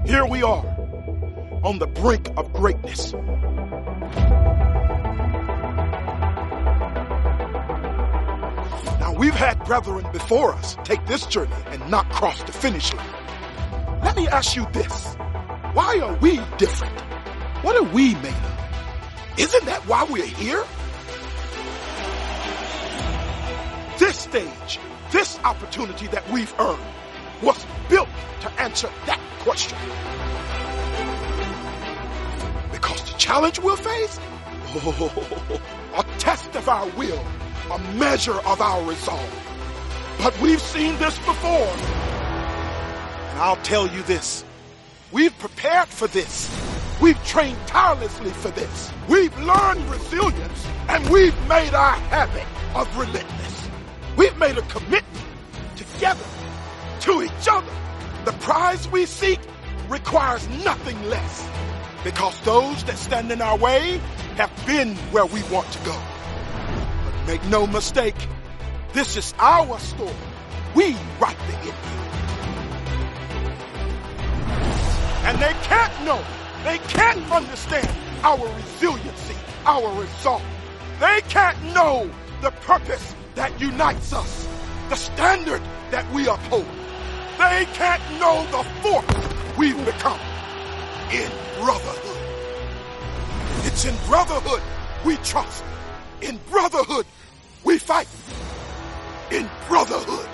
Here we are on the brink of greatness. Now, we've had brethren before us take this journey and not cross the finish line. Let me ask you this. Why are we different? What are we made of? Isn't that why we're here? This stage, this opportunity that we've earned was built to answer that question. Because the challenge we'll face, a test of our will, a measure of our resolve. But we've seen this before. And I'll tell you this, we've prepared for this. We've trained tirelessly for this. We've learned resilience, and we've made our habit of relentless. We've made a commitment together to each other. The prize we seek requires nothing less, because those that stand in our way have been where we want to go. But make no mistake, this is our story. We write the ending. And they can't know, they can't understand our resiliency, our resolve. They can't know the purpose that unites us, the standard that we uphold. They can't know the force we've become in brotherhood. It's in brotherhood we trust. In brotherhood we fight. In brotherhood